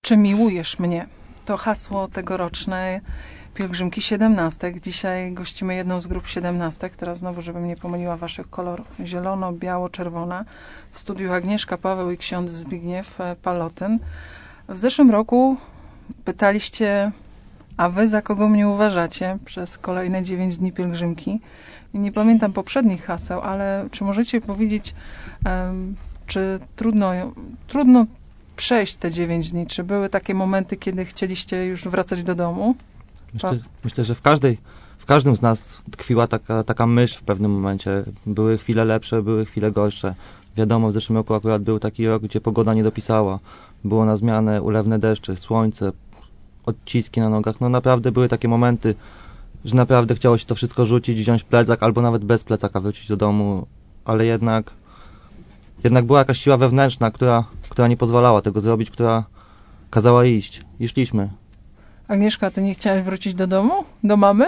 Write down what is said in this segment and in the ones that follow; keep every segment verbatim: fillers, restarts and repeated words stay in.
Czy miłujesz mnie? To hasło tegoroczne Pielgrzymki siedemnastek. Dzisiaj gościmy jedną z grup siedemnastek. Teraz znowu, żebym nie pomyliła waszych kolorów. Zielono, biało, czerwona. W studiu Agnieszka Paweł i ksiądz Zbigniew Palotyn. W zeszłym roku pytaliście, a wy za kogo mnie uważacie przez kolejne dziewięć dni pielgrzymki. I nie pamiętam poprzednich haseł, ale czy możecie powiedzieć, um, czy trudno, trudno przejść te dziewięć dni? Czy były takie momenty, kiedy chcieliście już wracać do domu? Myślę, myślę że w każdej, w każdym z nas tkwiła taka, taka myśl w pewnym momencie. Były chwile lepsze, były chwile gorsze. Wiadomo, w zeszłym roku akurat był taki rok, gdzie pogoda nie dopisała. Było na zmianę ulewne deszcze, słońce, odciski na nogach. No naprawdę były takie momenty, że naprawdę chciało się to wszystko rzucić, wziąć plecak, albo nawet bez plecaka wrócić do domu, ale jednak jednak była jakaś siła wewnętrzna, która, która nie pozwalała tego zrobić, która kazała iść. I szliśmy. Agnieszka, ty nie chciałaś wrócić do domu? Do mamy?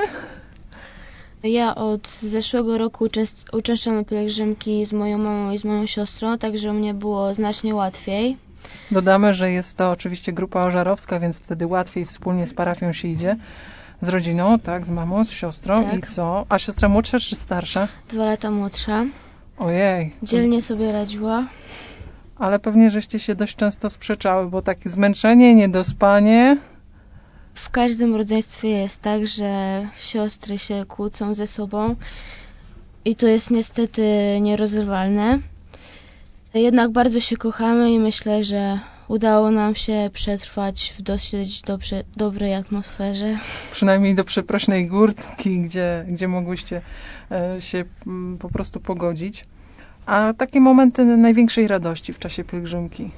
Ja od zeszłego roku uczest- uczęszczam na pielgrzymki z moją mamą i z moją siostrą, także u mnie było znacznie łatwiej. Dodamy, że jest to oczywiście grupa ożarowska, więc wtedy łatwiej wspólnie z parafią się idzie. Z rodziną, tak, z mamą, z siostrą. Tak. I co? A siostra młodsza czy starsza? Dwa lata młodsza. Ojej. Dzielnie sobie radziła. Ale pewnie żeście się dość często sprzeczały, bo takie zmęczenie, niedospanie. W każdym rodzeństwie jest tak, że siostry się kłócą ze sobą i to jest niestety nierozerwalne. Jednak bardzo się kochamy i myślę, że udało nam się przetrwać w dosyć dobrze, dobrej atmosferze. Przynajmniej do przeprośnej górki, gdzie, gdzie mogłyście e, się m, po prostu pogodzić. A takie momenty największej radości w czasie pielgrzymki?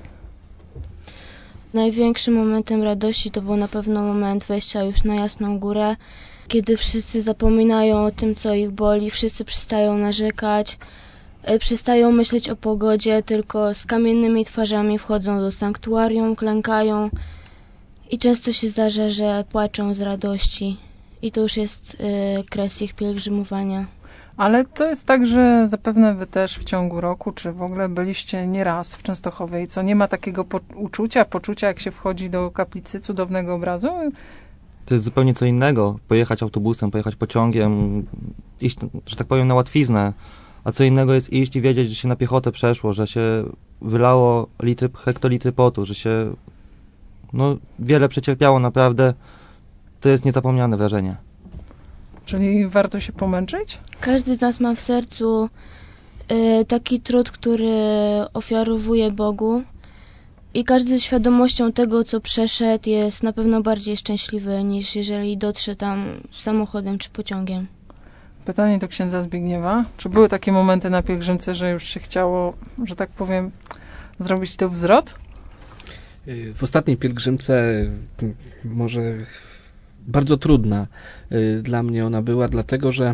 Największym momentem radości to był na pewno moment wejścia już na Jasną Górę, kiedy wszyscy zapominają o tym, co ich boli, wszyscy przestają narzekać, przestają myśleć o pogodzie, tylko z kamiennymi twarzami wchodzą do sanktuarium, klękają i często się zdarza, że płaczą z radości i to już jest y, kres ich pielgrzymowania. Ale to jest tak, że zapewne wy też w ciągu roku, czy w ogóle byliście nieraz w Częstochowie i co, nie ma takiego po- uczucia, poczucia, jak się wchodzi do kaplicy cudownego obrazu? To jest zupełnie co innego. Pojechać autobusem, pojechać pociągiem, iść, że tak powiem, na łatwiznę. A co innego jest iść i wiedzieć, że się na piechotę przeszło, że się wylało litry, hektolitry potu, że się no, wiele przecierpiało naprawdę. To jest niezapomniane wrażenie. Czyli warto się pomęczyć? Każdy z nas ma w sercu y, taki trud, który ofiarowuje Bogu i każdy ze świadomością tego, co przeszedł, jest na pewno bardziej szczęśliwy, niż jeżeli dotrze tam samochodem czy pociągiem. Pytanie do księdza Zbigniewa. Czy były takie momenty na pielgrzymce, że już się chciało, że tak powiem, zrobić to wzrot? W ostatniej pielgrzymce może bardzo trudna dla mnie ona była, dlatego że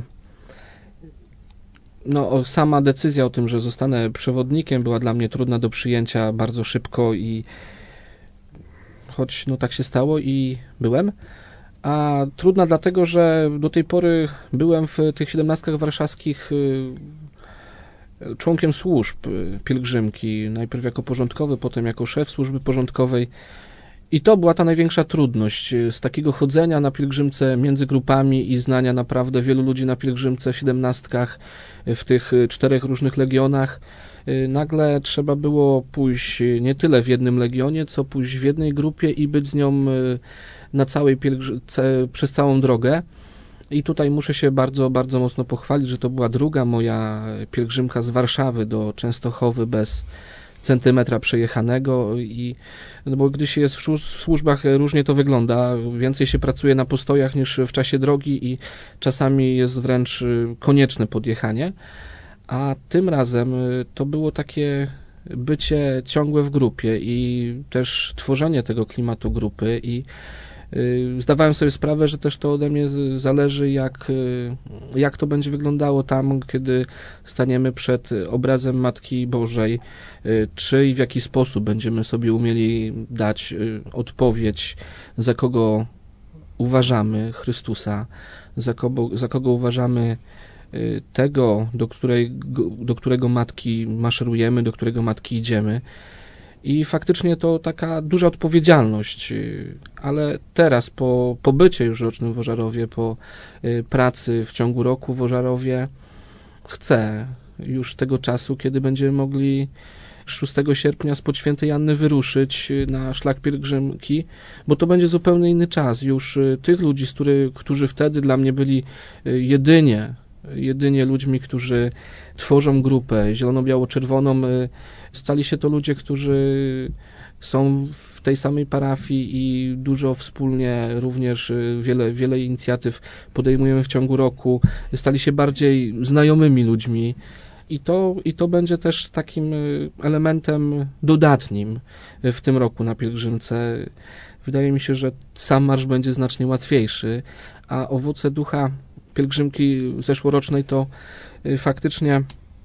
no, sama decyzja o tym, że zostanę przewodnikiem, była dla mnie trudna do przyjęcia bardzo szybko i choć no tak się stało i byłem, a trudna dlatego, że do tej pory byłem w tych siedemnastkach warszawskich członkiem służb pielgrzymki, najpierw jako porządkowy, potem jako szef służby porządkowej. I to była ta największa trudność, z takiego chodzenia na pielgrzymce między grupami i znania naprawdę wielu ludzi na pielgrzymce w siedemnastkach, w tych czterech różnych legionach. Nagle trzeba było pójść nie tyle w jednym legionie, co pójść w jednej grupie i być z nią na całej pielgrzymce przez całą drogę. I tutaj muszę się bardzo, bardzo mocno pochwalić, że to była druga moja pielgrzymka z Warszawy do Częstochowy bez centymetra przejechanego i no bo gdy się jest w służbach, różnie to wygląda. Więcej się pracuje na postojach niż w czasie drogi i czasami jest wręcz konieczne podjechanie. A tym razem to było takie bycie ciągłe w grupie i też tworzenie tego klimatu grupy i zdawałem sobie sprawę, że też to ode mnie zależy, jak, jak to będzie wyglądało tam, kiedy staniemy przed obrazem Matki Bożej, czy i w jaki sposób będziemy sobie umieli dać odpowiedź, za kogo uważamy Chrystusa, za kogo, za kogo uważamy tego, do którego, do którego Matki maszerujemy, do którego Matki idziemy. I faktycznie to taka duża odpowiedzialność, ale teraz po pobycie już rocznym w Ożarowie, po pracy w ciągu roku w Ożarowie, chcę już tego czasu, kiedy będziemy mogli szóstego sierpnia spod Świętej Anny wyruszyć na szlak pielgrzymki, bo to będzie zupełnie inny czas. Już tych ludzi, z który, którzy wtedy dla mnie byli jedynie, jedynie ludźmi, którzy tworzą grupę zielono-biało-czerwoną, stali się to ludzie, którzy są w tej samej parafii i dużo wspólnie, również wiele, wiele inicjatyw podejmujemy w ciągu roku. Stali się bardziej znajomymi ludźmi. I to, I to będzie też takim elementem dodatnim w tym roku na pielgrzymce. Wydaje mi się, że sam marsz będzie znacznie łatwiejszy, a owoce ducha pielgrzymki zeszłorocznej to faktycznie,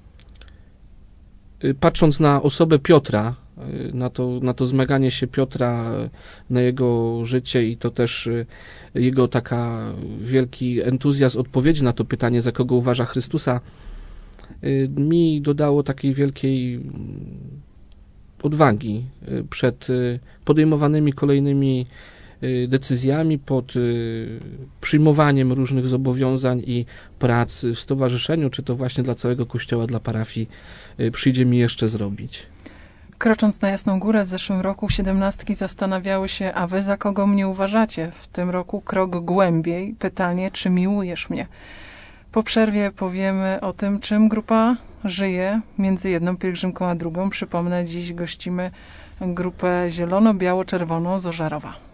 patrząc na osobę Piotra, na to, na to zmaganie się Piotra, na jego życie i to też jego taka wielki entuzjazm odpowiedzi na to pytanie, za kogo uważa Chrystusa, mi dodało takiej wielkiej odwagi przed podejmowanymi kolejnymi decyzjami, pod przyjmowaniem różnych zobowiązań i prac w stowarzyszeniu, czy to właśnie dla całego Kościoła, dla parafii przyjdzie mi jeszcze zrobić. Krocząc na Jasną Górę w zeszłym roku siedemnastki zastanawiały się, a wy za kogo mnie uważacie? W tym roku krok głębiej, pytanie, czy miłujesz mnie? Po przerwie powiemy o tym, czym grupa żyje między jedną pielgrzymką a drugą. Przypomnę, dziś gościmy grupę zielono-biało-czerwoną z Ożarowa.